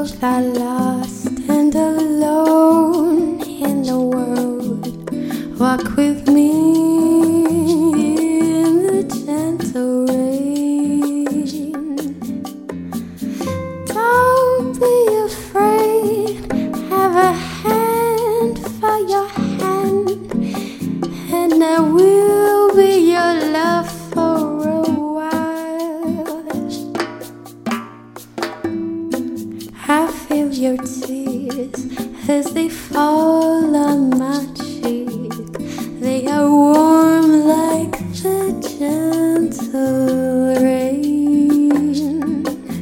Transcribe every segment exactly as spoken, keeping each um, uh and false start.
both are lost and alone in the world. Walk with me in the gentle rain. Don't be afraid, have a hand for your hand, and I will be your love for a while. I feel your tears as they fall on my cheek. They are warm like the gentle rain.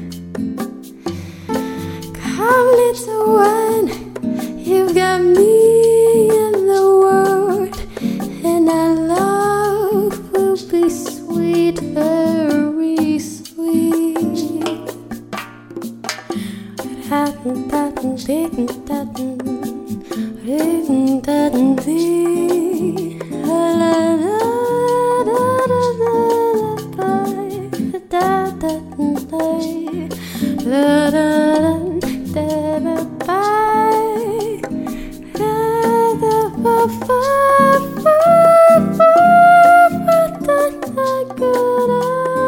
Come, little one, you've got me in the world, and our love will be sweet, very sweet. Dun, dun, dun, dun, dun, dun, dun, dun, la, la, da, da, da, da, da, da, da, da, da, bye. Da, da, ba, ba, ba, ba, da, da, good eye.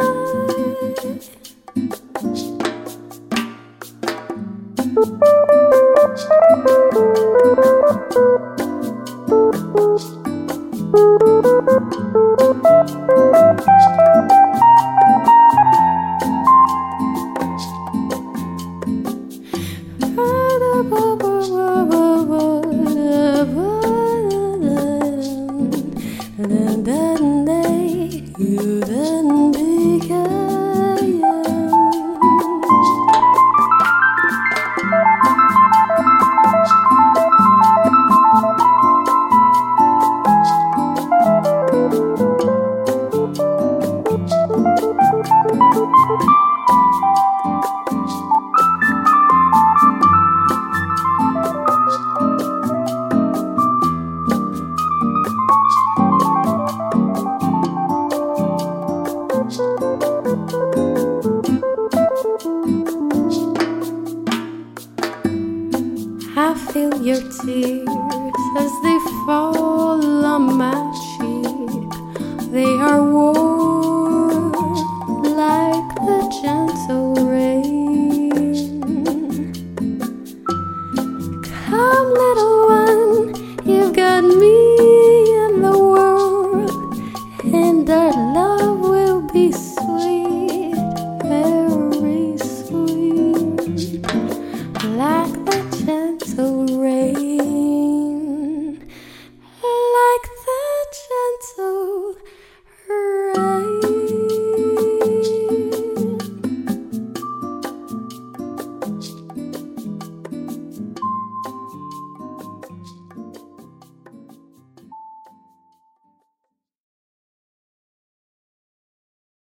You then became I feel your tears as they fall on my cheek. They are warm like the gentle rain. Come, little one, you've got me in the world, and our love will be sweet, very sweet, like the gentle rain.